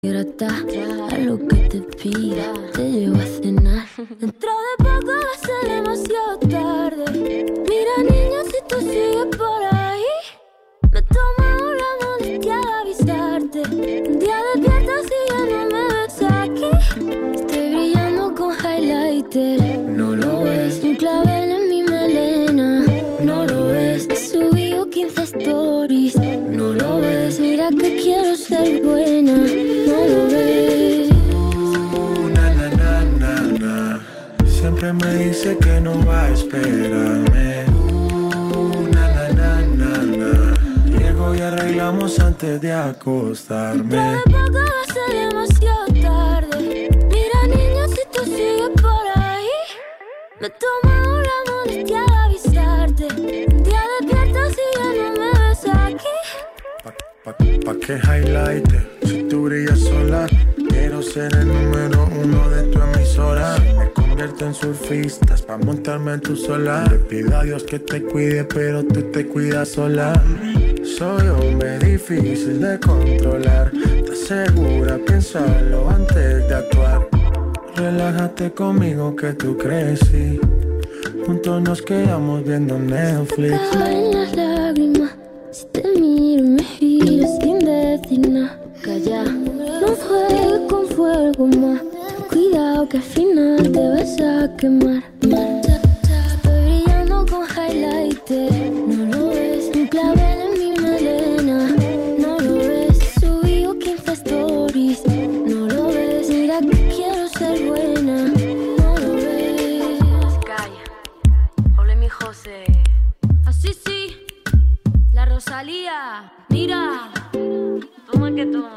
Grata, a lo que te pida, te llevo a cenar. Dentro de poco va a ser demasiado tarde. Mira niña, si tú sigues por ahí, me tomo la molestia de avisarte. Un día despiertas y ya no me ves aquí. Estoy brillando con highlighter. No lo ves, un clavel en mi melena. No lo ves, he subido 15 stories. No lo ves, mira que quiero ser buena. No lo ves. Na, na, na, na, na. Siempre me dice que no va a esperarme. Na, na, na, na, na. Llego y arreglamos antes de acostarme. Dentro de poco va a ser demasiado tarde. Mira niña, si tú sigues por ahí, me tomo la molestia de avisarte. Un día despiertas y ya no me ves aquí. Pa' que highlighter, si tú brillas sola, quiero ser el número 1 de tu emisora. Me convierto en surfistas pa' montarme en tu sola. Le pido a Dios que te cuide, pero tú te cuidas sola. Soy hombre difícil de controlar. ¿Estás segura? Piénsalo antes de actuar. Relájate conmigo que tú crecí. Juntos nos quedamos viendo Netflix. Caen las lágrimas. Si te miro me giro sin decir nada. Calla, no juegues con fuego más. Cuidado que al final te vas a quemar. Estoy brillando con highlighter. No lo ves, un clavel en mi melena. No lo ves, subí 15 stories. No lo ves, mira que quiero ser buena. No lo ves. Calla, ole mi José. Así sí. La Rosalía, mira, toma que toma.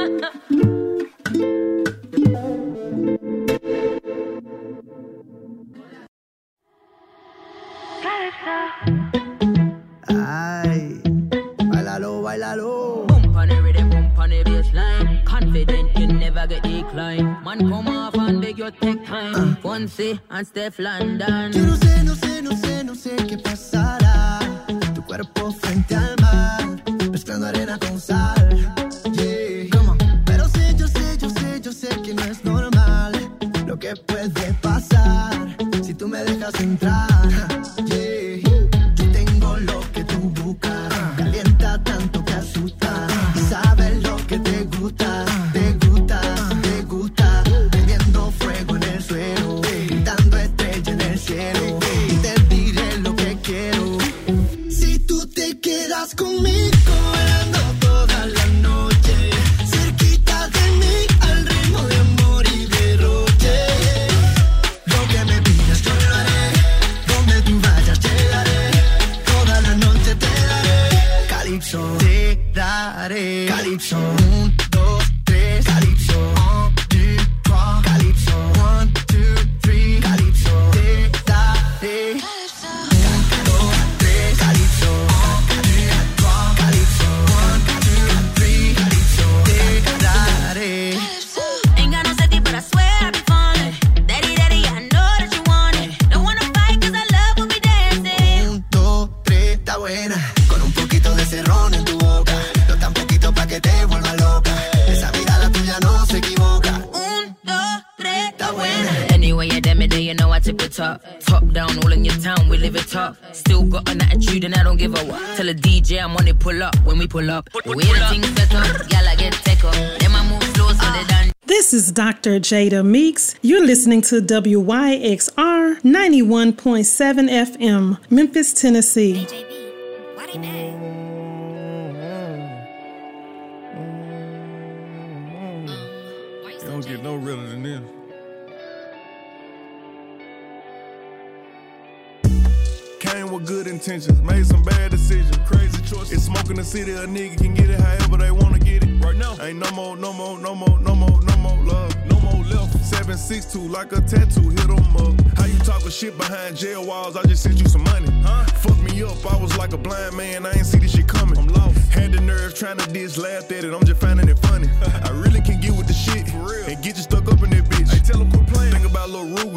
Ay, bailalo, bailalo. Bump on the rhythm, bump on the bassline. Confident you never get declined. Man come off and beg your take time. Fonse and Steph London. Yo no sé, no sé, no sé, no sé qué pasará. Tu cuerpo frente al mar, mezclando arena con sal. Yeah. Pero sé, yo sé, yo sé, yo sé que no es normal lo que puede pasar si tú me dejas entrar. Yeah. Yo tengo lo que tú buscas, calienta tanto que asusta. Sabes lo que te gusta, te gusta, te gusta. Prendiendo fuego en el suelo, dando estrella en el cielo. Y te diré lo que quiero. Si tú te quedas conmigo, bailando toda la noche, cerquita de mí, al ritmo de amor y derroche. Lo que me pidas yo lo haré, donde tú vayas llegaré, toda la noche te daré. Calypso, te daré. Calypso, 1, 2, 3, Calypso, 1, 2, 3, Calypso, 1, 2, 3, Calypso, te daré. Con un poquito de cerrón en tu boca, no tan poquito pa' que te vuelva loca. Esa mirada tuya no se equivoca. 1, 2, 3, está buena. Anyway, you damn it, you know I tip it top. Top down, all in your town, we live it top. Still got an attitude and I don't give a what. Tell a DJ I'm on it, pull up when we pull up. The way the things set up, y'all I get tech up. Then I move slow so they done. This is Dr. Jada Meeks. You're listening to WYXR 91.7 FM, Memphis, Tennessee. You don't get no realer than this. Came with good intentions, made some bad decisions, crazy choices. It's smoking the city, a nigga can get it however they wanna get it. Right now, ain't no more love, no more left. 762 like a tattoo, hit 'em up. How you talking shit behind jail walls? I just sent you some money. Fuck me up, I was like a blind man, I ain't see this shit coming. I'm lost. Had the nerve trying to diss, laughed at it, I'm just finding it funny. I really can get with the shit and get you stuck up in that bitch. Hey, tell 'em quit playing. Think about Lil Ruger, my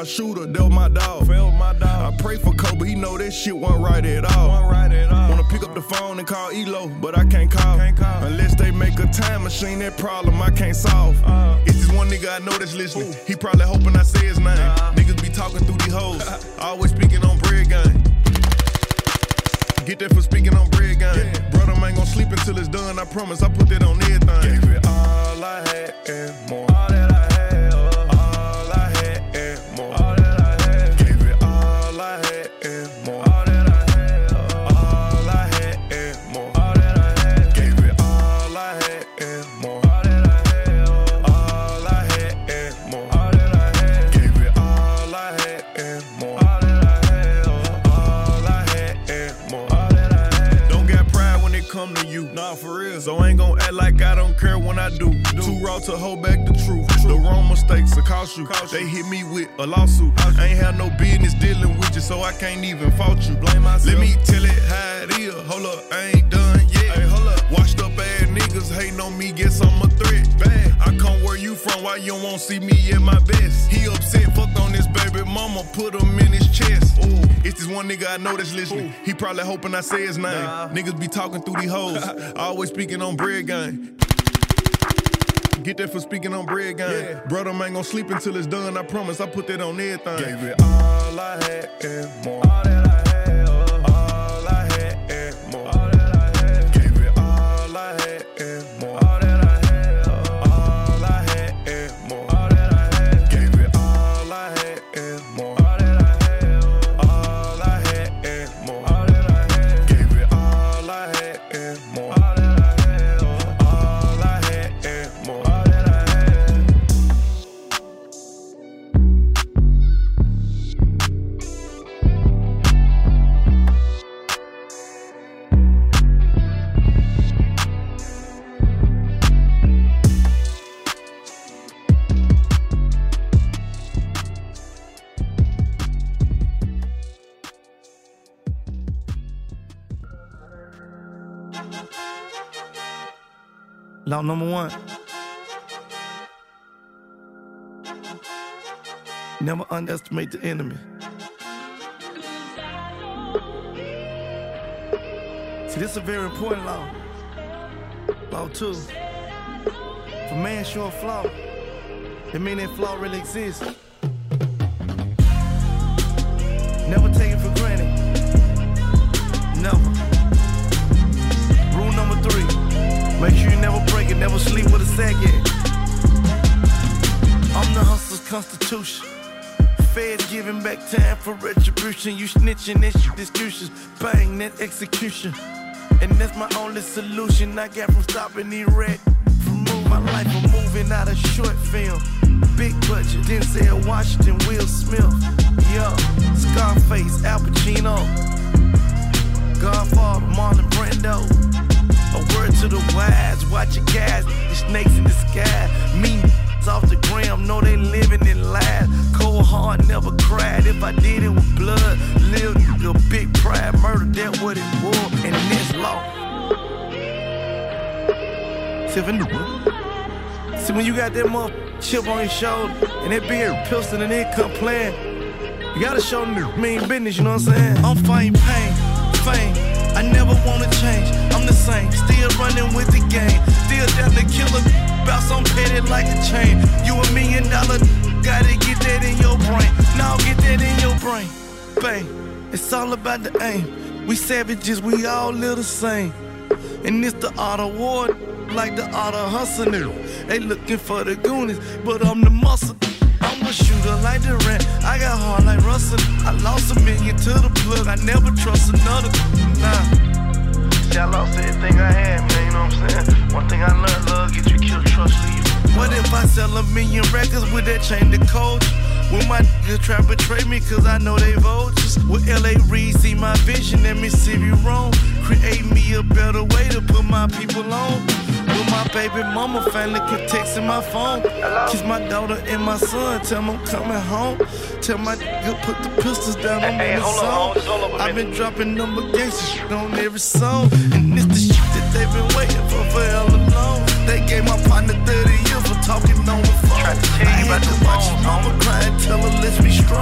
my shooter, that was my dog. I pray for Kobe, he know that shit wasn't right at all. Wanna pick up the phone and call ELO, but I can't call. Unless they make a time machine, that problem I can't solve. It's this one nigga I know that's listening. He probably hoping I say his name. Niggas be talking through these hoes, always speaking on bread game. Get that for speaking on bread game. Brother, I ain't gon' sleep until it's done. I promise I put that on everything. Gave it all I had and more. All that I had, all I had and more. All that I had. Gave it all I had and more. All that I had, all I had and more. All that I had. Gave it all I had and more. All that I had, all I had and more. All that I had. Gave it all I had and more. All that I had, all I had and more. Don't get pride when it come to you, nah, for real. So I ain't gon' act like I don't care when I do. Too raw to hold back the truth. The wrong mistakes will cost you. They hit me with a lawsuit. I ain't have no business dealing with you, so I can't even fault you. Blame myself. Let me tell it how it is. Hold up, I ain't done yet. Hey, hold up. Washed up ass niggas hating on me, guess I'm a threat. Bad. I come where you from, why you won't see me at my best? He upset, fucked on this baby mama, put him in his chest. Ooh. It's this one nigga I know that's listening. Ooh. He probably hoping I say his name. Niggas be talking through these hoes, always speaking on bread game. Get that for speaking on bread game. Brother, I ain't gon' sleep until it's done. I promise I put that on everything. Gave it all I had and more. All that I had, all I had and more. All that I had. Gave it all I had and more. All that I had, all I had and more. All that I had. Gave it all I had and more. All that I had, all I had and more. All that I had. Gave it all I had and more. All that I had, all I had and more. Law number one. Never underestimate the enemy. See, this is a very important law. Law two. If a man show a flaw, it means that flaw really exists. Never take it for granted. Never. Rule number three. Make sure you never break it, never sleep with a sack at. I'm the hustler's constitution. Feds giving back time for retribution. You snitching, that's your excuses. Bang, that execution. And that's my only solution I got from stopping the wreck. From moving my life, from moving out of short film. Big budget, Denzel Washington, Will Smith. Yeah, Scarface, Al Pacino. Godfather, Marlon Brando. A word to the wise, watch your guys, the snakes in the sky. Me off the gram, know they living in lies. Cold heart, never cried. If I did it with blood, lived a big pride. Murder, that what it was, and this law. See, when you got that mother chip on your shoulder, and that big pistol and it come playing, you gotta show them the mean business, you know what I'm saying? I'm fighting pain, fame. I never wanna change, I'm the same. Still running with the game. Still down to kill a bout some petty like a chain. You $1 million, gotta get that in your brain. Now get that in your brain. Bang, it's all about the aim. We savages, we all live the same. And it's the art of war, like the art of hustling. They looking for the Goonies, but I'm the muscle. I'm a shooter like Durant, I got heart like Russell. I lost $1 million to the plug, I never trust another. Nah, see, I lost everything I had, man, you know what I'm saying? One thing I learned, love, get you killed, trust, leave. What if I sell $1 million records with that chain to coach? When my niggas try to betray me, cause I know they vultures. With L.A. Reid, see my vision, let me see you wrong. Create me a better way to put my people on. With my baby mama family keep texting my phone. Kiss my daughter and my son, tell them I'm coming home. Tell my nigga put the pistols down on the song. I've been dropping number gangsta shit on every song. And it's the shit that they been waiting for hella long. They gave my partner 30 years for talking on the phone. I had to watch his mama cry and tell her let's be strong.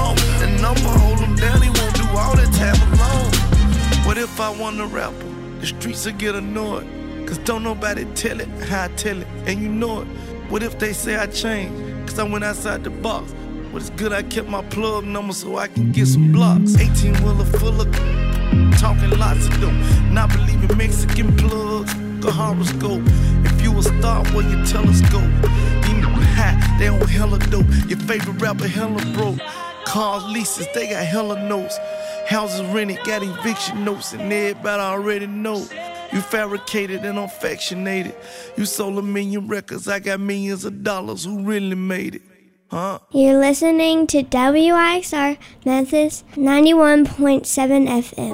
the streets will get annoyed. Cause don't nobody tell it how I tell it, and you know it. What if they say I changed? Cause I went outside the box. But it's good I kept my plug number so I can get some blocks. 18-wheeler full of talking lots of dope. Not believing Mexican plugs, a horoscope. If you a star, where your telescope? You know high, they on hella dope. Your favorite rapper hella broke. Cars, leases, they got hella notes. Houses rented, got eviction notes, and everybody already know. You fabricated and affectionated. You sold 1 million records, I got millions of dollars. Who really made it? Huh? You're listening to WYXR Memphis 91.7 FM.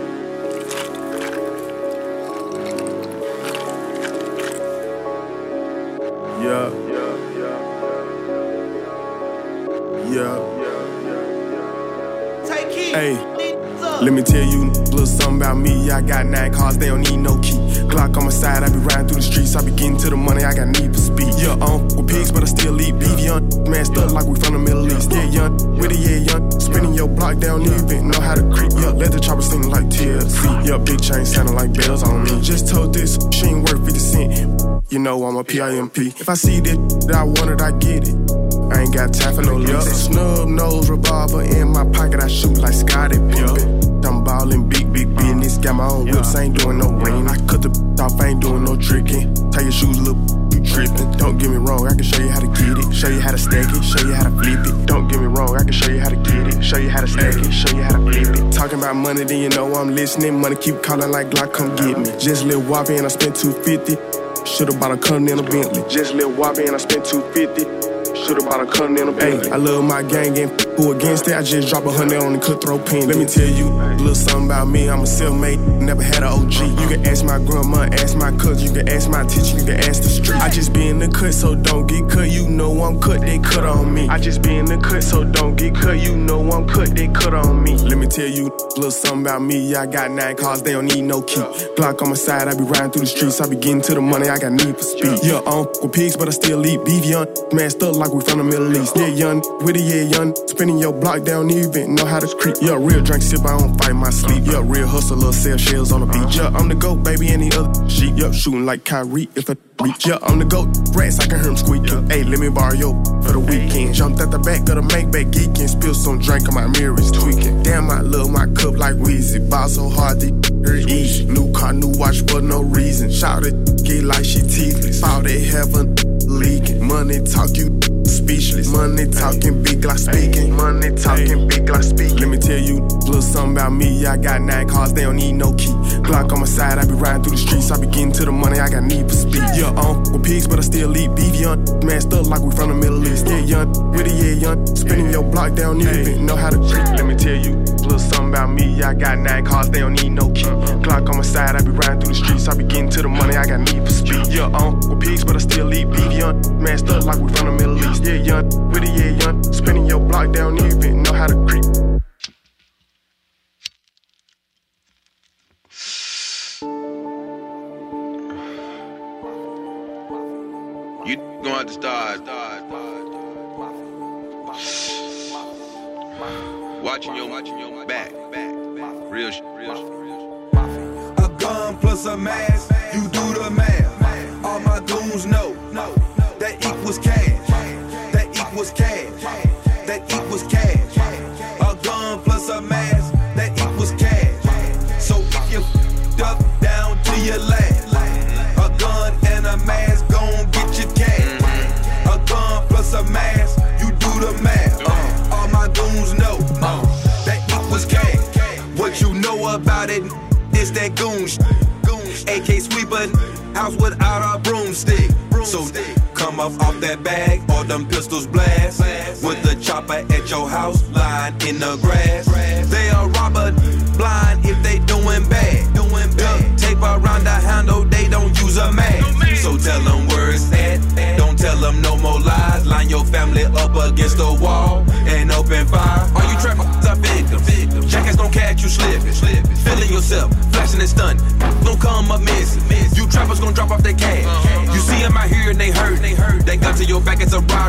Yeah. Take it. Hey. Let me tell you a little something about me. I got 9 cars, they don't need no key. Glock on my side, I be riding through the streets. I be getting to the money, I got need for speed. Yeah, I don't with pigs, but I still eat beef. Young, masked up like we from the Middle East. Yeah, young, with it, yeah, young. Spinning your block, they don't even know how to creep. Yeah, let the chopper sing like TLC. Yeah, big chain sounding like bells on me. Just told this, she ain't worth 50 cents. You know I'm a PIMP. If I see this that I want it, I get it. I ain't got time for no lease. Snub nose revolver in my pocket, I shoot like Scotty Pippen. I'm ballin' big business. Got my own whips, I ain't doing no ring. I cut the off, I ain't doing no tricking. Tie your shoes, look, you trippin'. Don't get me wrong, I can show you how to get it. Show you how to stack it, show you how to flip it. Don't get me wrong, I can show you how to get it. Show you how to stack it, show you how to flip it. Talking about money, then you know I'm listening. Money keep calling like Glock, come get me. Just Lil Whoppy and I spent $250. Should've bought a Continental Bentley. Just Lil Whoppy and I spent $250. Should've bought a Continental Bentley. I love my gang and who against it. I just drop 100 on the cutthroat pen. Let me tell you a little something about me. I'm a self-made, never had an OG. You can ask my grandma, ask my cousin, you can ask my teacher, you can ask the street. I just be in the cut, so don't get cut. You know I'm cut, they cut on me. I just be in the cut, so don't get cut. You know I'm cut, they cut on me. Let me tell you a little something about me. I got 9 cars, they don't need no key. Glock on my side, I be riding through the streets. I be getting to the money, I got need for speed. Yeah, I don't with pigs, but I still eat beef. Young, masked up like we from the Middle East. Yeah, young, with it, yeah, young. Spinning your block, they don't even know how to creep. Yeah, real drink sip, I don't fight my sleep. Yeah, real hustler, sell shells on the beach. Yeah, I'm the GOAT, baby, any other sheep. Yeah, shooting like Kyrie if I reach. Yeah, I'm the GOAT, rats, I can hear him squeaking. Hey, let me borrow yo for the weekend. Jumped at the back of the Maybach geeking. Spill some drink on my mirrors tweaking. Damn, I love my cup like Weezy. Ball so hard, they hurt easy. New car, new watch for no reason. Shout it, get like she teethless. All they heaven leaking. Money talk, you speechless. Money talking, big like speaking. Money talking, big like speaking. Let me tell you a little something about me. I got 9 cars, they don't need no key. Glock on my side, I be riding through the streets. I be getting to the money, I got need for speed. Yeah, I don't with pigs, but I still eat beef. Young, masked up like we from the Middle East. Yeah, young, with it, yeah, young. Spinning your block, they don't even know how to creep. Let me tell you a little something about me. I got 9 cars, they don't need no key. Glock on my side, I be riding through the streets. I be getting to the money, I got need for speed. Yeah, I don't with pigs, but I still eat beef. Young, masked up like we from the Middle East. Yeah, young, with it, yeah, young. Spinning your block, they don't even know how to creep. You gonna have to start watching your back. Real shit. A gun plus a mask, you do the math. All my goons know that equals cash. That equals cash. That equals cash. A gun plus a mask, that equals cash. So if you duck down to your last, a gun and a mask gon' get you cash. A gun plus a mask, you do the math. All my goons know that equals cash. What you know about it, it's that goon shit. AK sweeper, house without a broomstick. So come off that bag, or them pistols blast. With the chopper at your house, lying in the grass. They a robber, blind if they doing bad. Tape around the handle, they don't use a mask. So tell them where it's at, don't tell them no more lies. Line your family up against the wall and open fire. All you trappers are victims. Jackets don't catch you slipping. Feeling yourself, flashing and stunning. Don't come up missing. You trappers gon' drop off their cash. You see them out here and they hurt. They gun to your back, it's a robbery.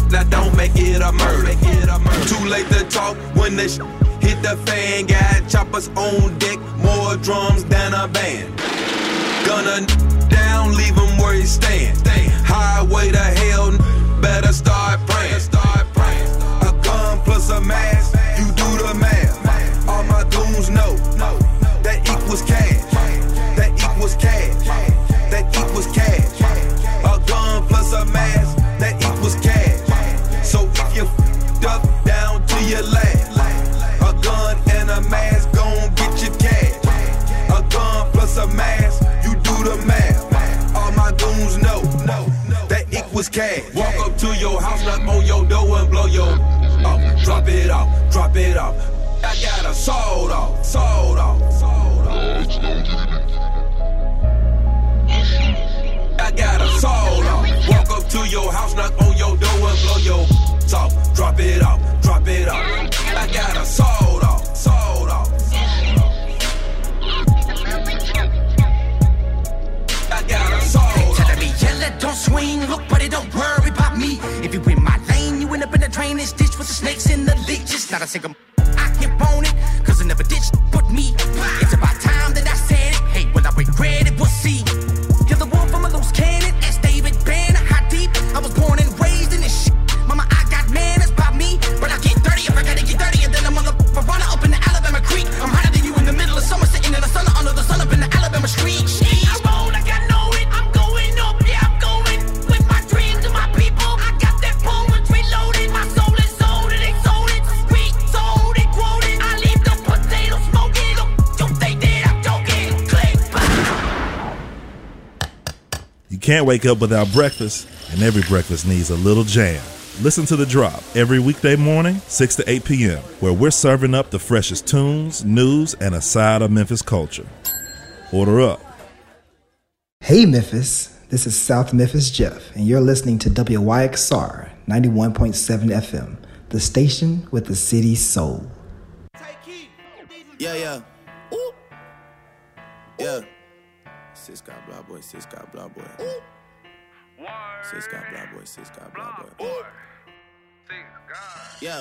that don't make it a murder. Too late to talk when the hit the fan. Got choppers on deck, more drums than a band. Gonna down, leave him where he stand. Highway to hell, better start praying. A gun plus a mask, you do the math. All my goons know that equals cash. That equals cash. That equals cash. A gun plus a mask, that equals cash. So if you f***ed up down to your last, a gun and a mask gon' get you cash. A gun plus a mask, you do the math. All my goons know that equals cash. Walk up to your house, knock on your door and blow your off. Drop it off, drop it off. I got a sold off, sold off. I got a soul off. Walk up to your house, knock on your door and blow your off. Drop it off, drop it off. I got a soul off, soul off. I got a soul off. Telling me yellow, don't swing, look, but it don't worry about me. If you in my lane, you end up in a drainage ditch with the snakes and the leeches. Not a single I hit on it, cause I never did but me. It's about time that I said it. Hey, will I regret it? We'll see. You're the wolf from a loose cannon. As David Banner, how deep? I was born and raised in this shit. Mama, I got manners by me. But I get dirty if I gotta get dirty. And then I'm a runner up in the Alabama Creek. I'm hotter than you in the middle of summer, sitting in the sun under the sun up in the Alabama street. I roll like I know it. I'm going up, yeah, I'm going. With my dreams and my people. I got that poetry loaded. My soul is sold and exalted. Sweet, sold and quoted. I leave the potato smoking. Don't think that I'm joking. Click, You can't wake up without breakfast, and every breakfast needs a little jam. Listen to The Drop every weekday morning, 6 to 8 p.m., where we're serving up the freshest tunes, news, and a side of Memphis culture. Order up. Hey Memphis, this is South Memphis Jeff, and you're listening to WYXR 91.7 FM, the station with the city's soul. Yeah, yeah. Ooh. Yeah. Sis got blah boy, sis got blah boy. Sis got blah boy, sis got blah boy. Yeah.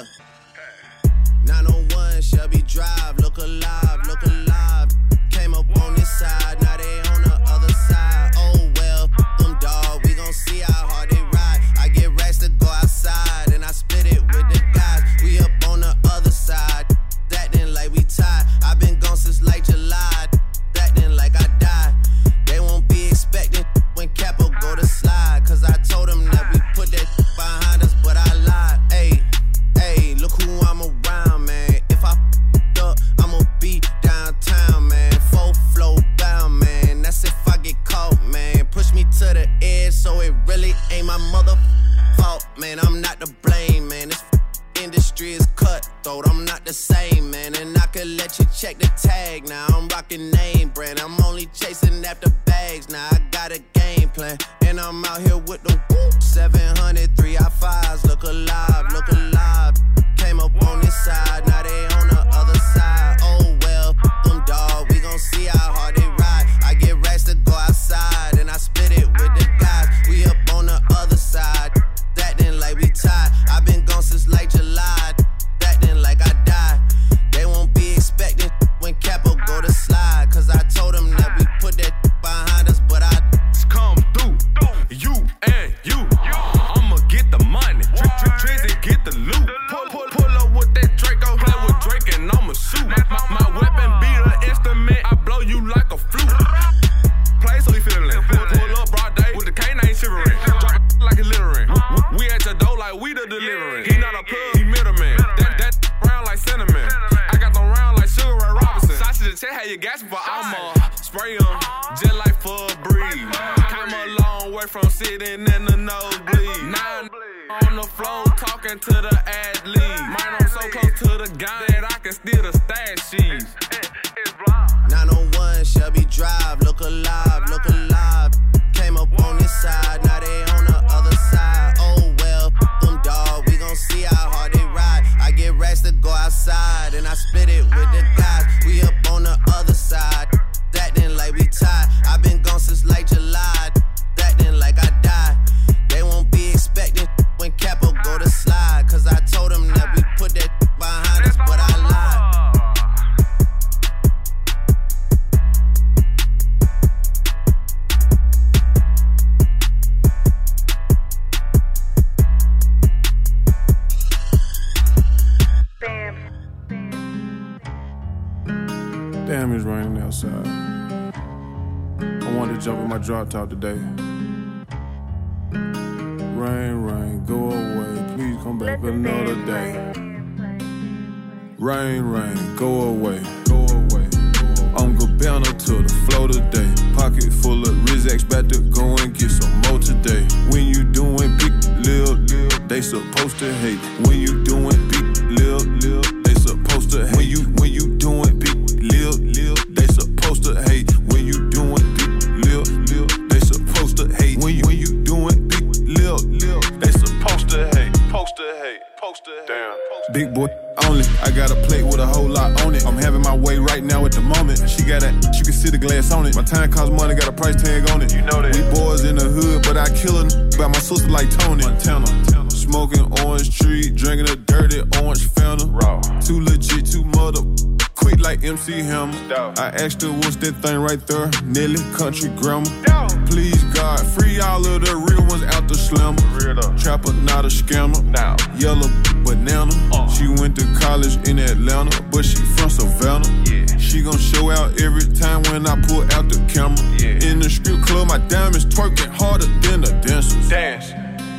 901 Shelby Drive, look alive, look alive. Came up on this side, now they on the other side. Oh well, them dog, we gon' see how hard they ride. I get racks to go outside, and I split it with the guys. We up on the other side, acting like we tied. I've been gone since like July, acting like I died. They won't be expecting when Capo go to slide, cause I told them that we put that behind us, but I lied. Ayy, ayy, look who I'm around, man. If I f***ed up, I'ma be downtown, man. Full flow bound, man. That's if I get caught, man. Push me to the edge, so it really ain't my mother fault, man. I'm not to blame, man. This industry is cutthroat, I'm not the same, man. And I could let you check the tag now. I'm rocking name brand, I'm only chasing after bags now. I got a game plan, and I'm out here with the whoop. 700 3i5s, look alive, look alive. Came up on this side, now they on the other side. Oh well, them dog, we gon' see how hard they ride. I get racks to go outside, and I split it with the guys. We up on the other side, acting like we tied. I've been gone since like July, acting like I died. They won't be expecting when Capo go to slide, cause I told them that we put that behind us, but I come through, you and you. I'ma get the money, Drizzy get the loot. Pull up with that Draco, play with Drake and I'ma shoot. My weapon be the instrument, I blow you like a flute. Play so we feelin', pull up broad day with the canine shivering. Drop it like it's littering. We at your door like we the delivering. He not a plug, he middleman. That round like cinnamon. I got them round like Sugar Ray Robinson. Sausage check how you gasping for I'ma spray them just like for a breeze. Came a long way from sitting in the nosebleed. Now on the floor talking to the athlete. Man, I'm so close to the gun that I can steal the stash sheets. 901 Shelby Drive, look alive, look alive. Came up on this side, now they on the other side. Oh well, them dog, we gon' see how hard they ride. I get racks to go outside, and I split it with the guys. We up on the other side, acting like we tied. I've been gone since like July, acting like I died. They won't be expecting when Capo go to Damn, it's raining outside. I wanted to jump in my drop top today. Rain, rain, go away. Please come back another day. Rain, rain, go away. Go away. I'm Gabbana to the flow today. Pocket full of Rizzax, about to go and get some more today. When you doing big, lil, they supposed to hate. When you doing big, lil, they supposed to hate. When you doing big, lil, they supposed to hate. When you doing big, lil, they supposed to hate. When you doing big, lil, they supposed to hate. Supposed to hate. Supposed to hate. Damn. Big boy only. I got a plate with a whole lot on it. I'm having my way right now at the moment. She got that, you can see the glass on it. My time costs money, got a price tag on it. You know that. We boys in the hood, but I kill her by my sister like Tony. Montana. Smoking orange tree, drinking a dirty orange Fanta. Raw. Too legit, too mother. Quick like MC Hammer. I asked her what's that thing right there. Nelly, country grammar. Please God, free all of the real ones out the slammer. Trapper, not a scammer. Yellow banana. She went to college in Atlanta, but she from Savannah. She gon' show out every time when I pull out the camera. In the strip club, my diamonds twerking harder than the dancers. Dance.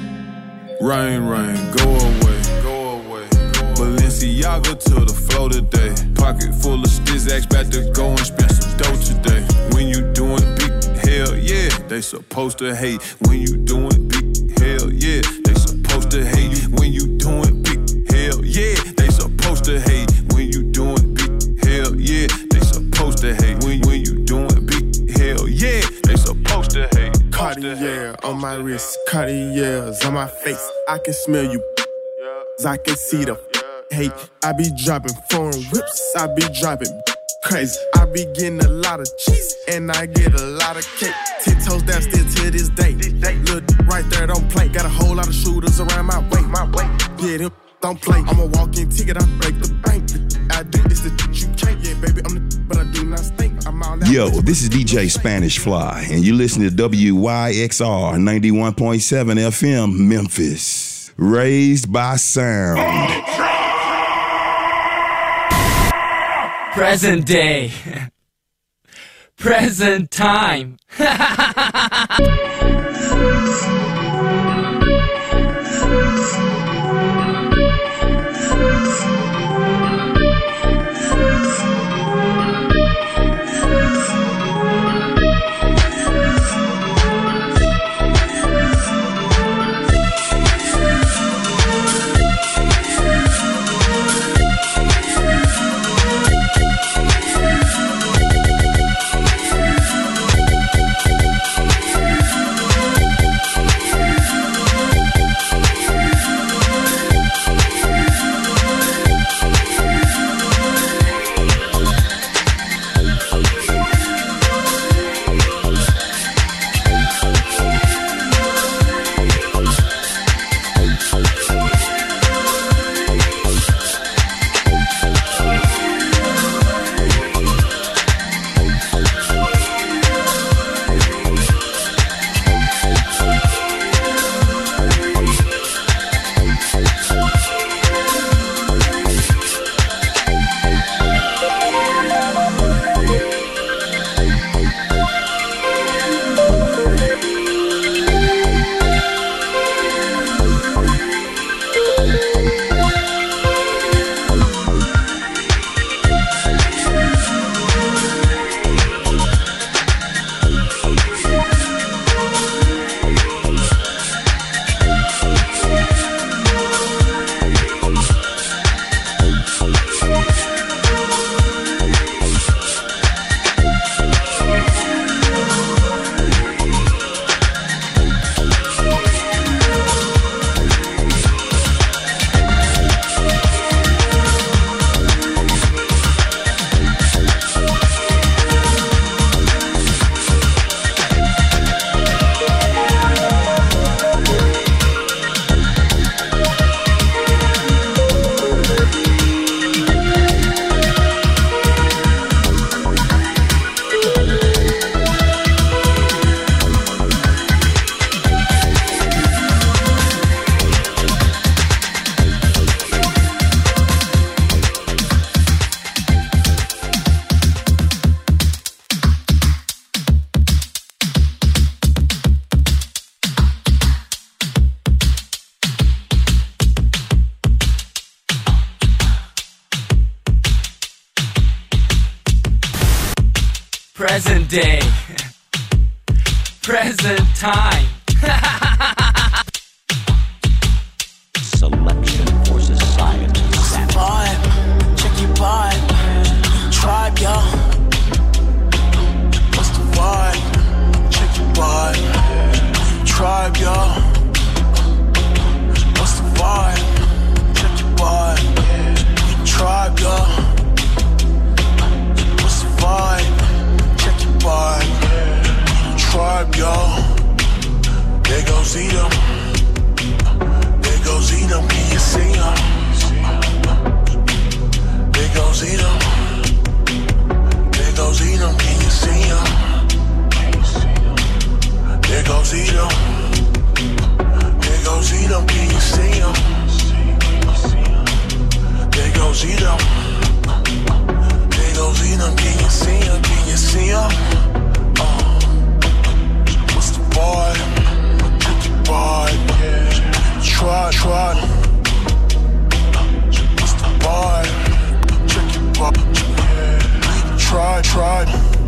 Rain, rain, go away. Go away. Balenciaga to the flow today. Pocket full of Stizzax, about to go and spend some dough today. When you doing big, hell yeah, they supposed to hate. When you doing big, hell yeah, they supposed to hate. When you doing big, hell yeah, they supposed to hate. When you doing big, hell yeah, they supposed to hate. When you doing big, hell yeah, they supposed to hate. Cartier on my wrist, Cartiers on my face. I can smell you, I can see the hate. I be dropping foreign whips, I be dropping crazy. I be getting a lot of cheese and I get a lot of cake. 10 toes down still to this day. Look right there, don't play. Got a whole lot of shooters around my way. Yeah, them don't play. I'm a walk-in ticket, I break the bank. I do this the you can't. Yeah, baby, I'm the but I do not stink. I'm all out. Yo, this is DJ Spanish Fly, and you listen to WYXR 91.7 FM Memphis. Raised by sound. Present day. Present time. Present day. Present time. Selection for society. Vibe, check your vibe. Tribe, y'all. What's the vibe? Check your vibe. Tribe, y'all. What's the vibe? Check your vibe. Tribe, y'all. What's the vibe? Check your vibe. Tribe, y'all. There goes Edom. There goes Edom. Can you see him? There goes Edom. There goes Edom. Can you see him? There goes Edom. There goes Edom. Can you see him? There goes Edom. There goes Edom. Can you see him? Can you see him? What's the vibe? Check your vibe. Try. What's the vibe? Check your vibe. Try.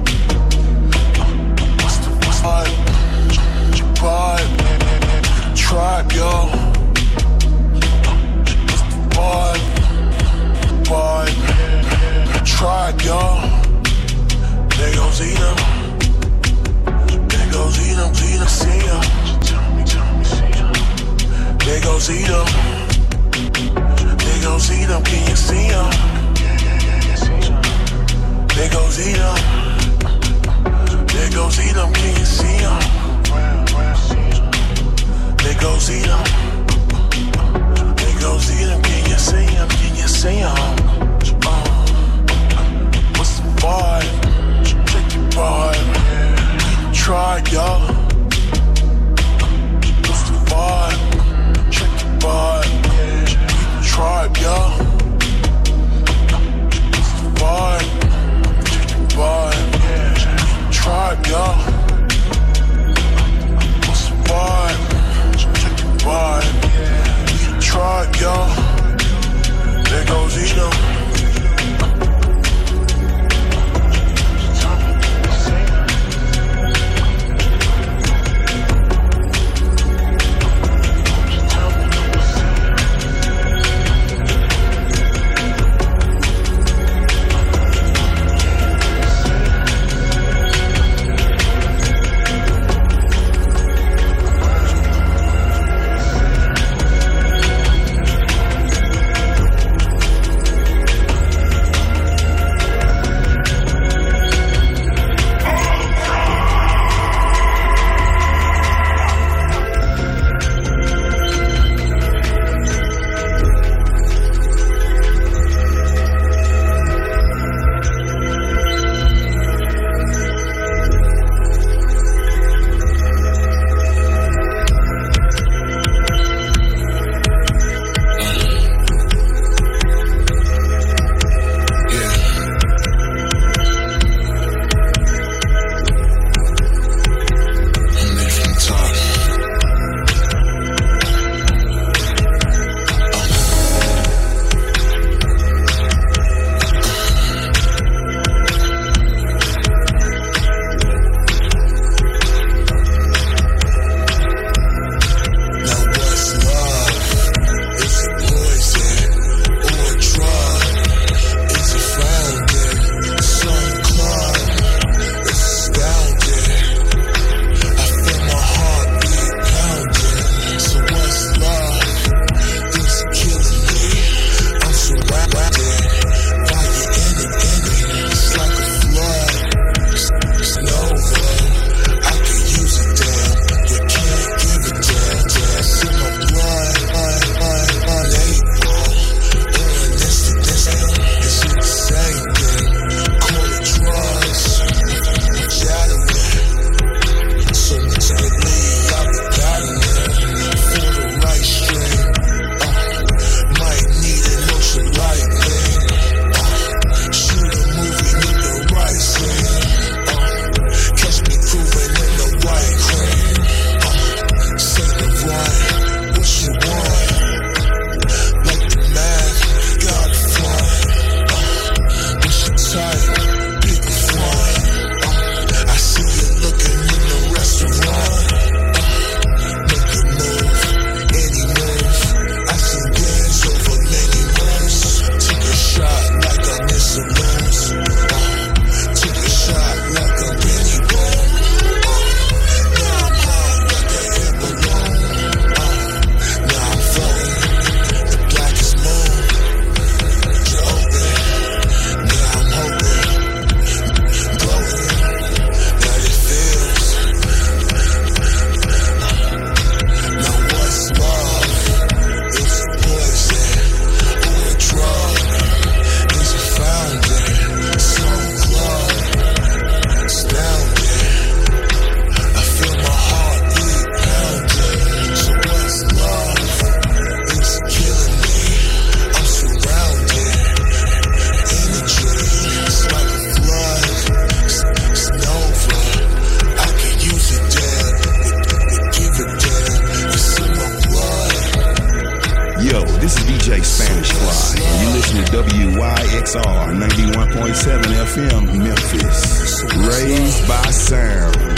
What's the vibe? Check your vibe. Tribe, yo. What's the vibe? Tribe, yo. There goes Edom. There goes Edom. Edom, see ya. There goes Edom. There goes Edom. Can you see him? There goes Edom. There goes Edom. Can you see him? There goes Edom. There goes Edom. Can you see him? Can you see him? What's the vibe? Check your vibe. Try, y'all. What's the vibe? Check your vibe. Tribe, y'all. What's the vibe? Check your vibe. Tribe, y'all. What's the vibe? Check your vibe. Tribe, y'all. There goes Edom. Yo, this is DJ Spanish Fly, and you listen to WYXR 91.7 FM, Memphis. Raised by sound.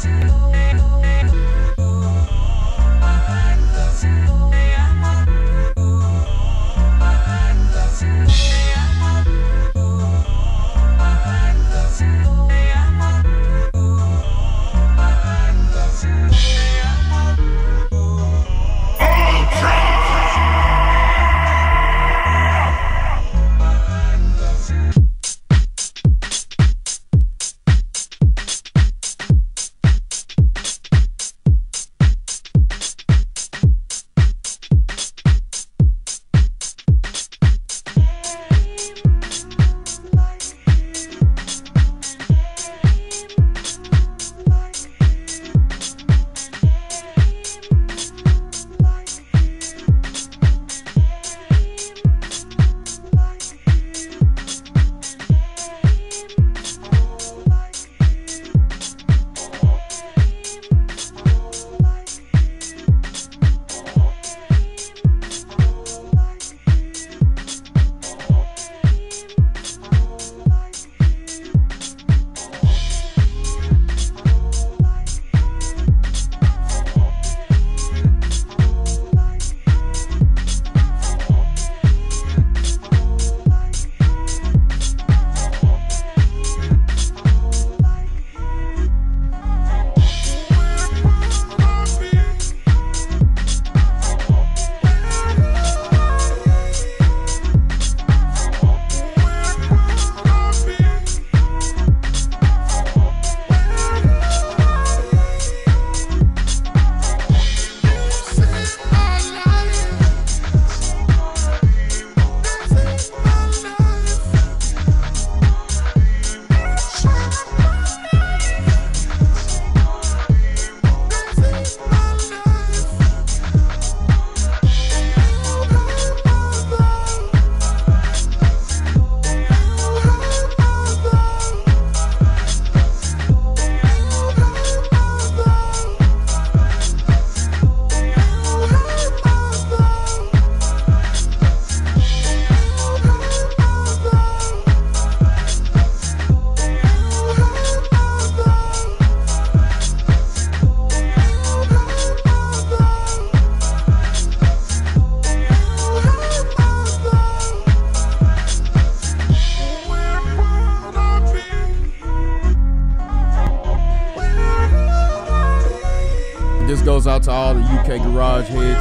This goes out to all the UK garage heads.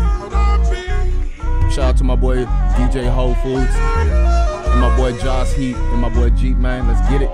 Shout out to my boy DJ Whole Foods and my boy Josh Heat and my boy Jeep, man. Let's get it.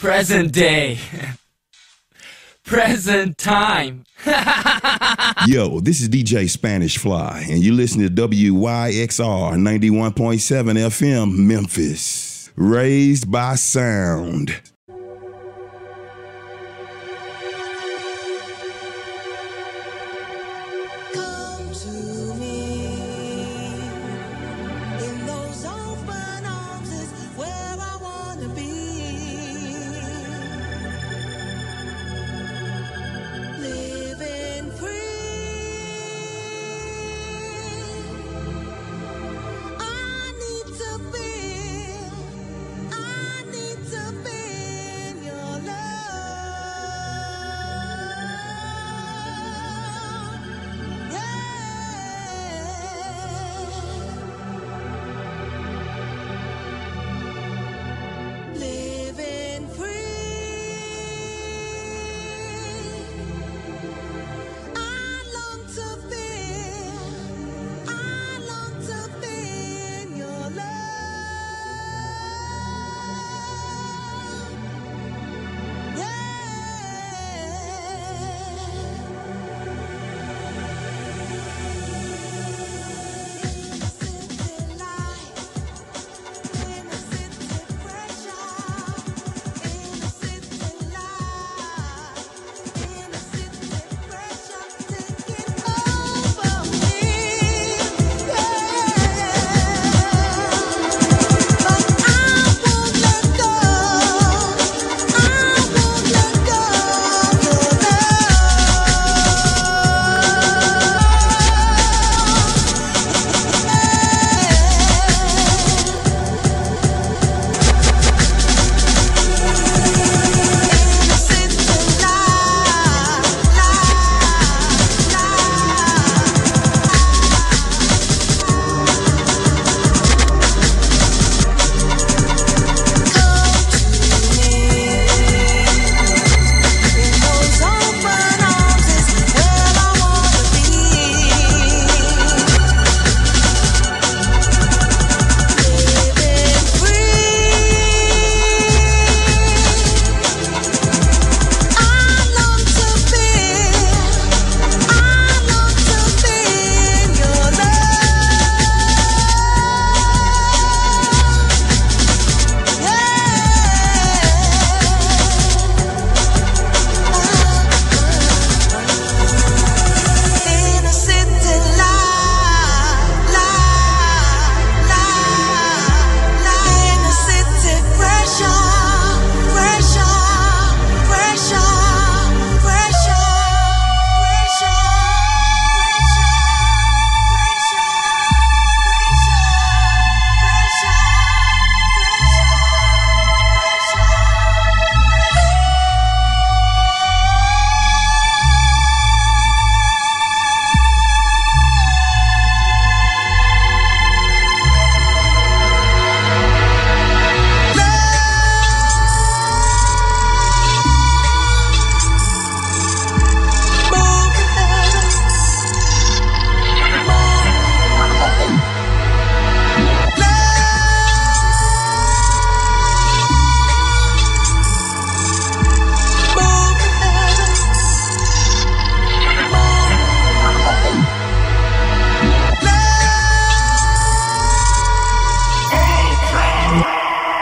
Present day. Present time. Yo, this is DJ Spanish Fly, and you listen to WYXR 91.7 FM, Memphis. Raised by sound.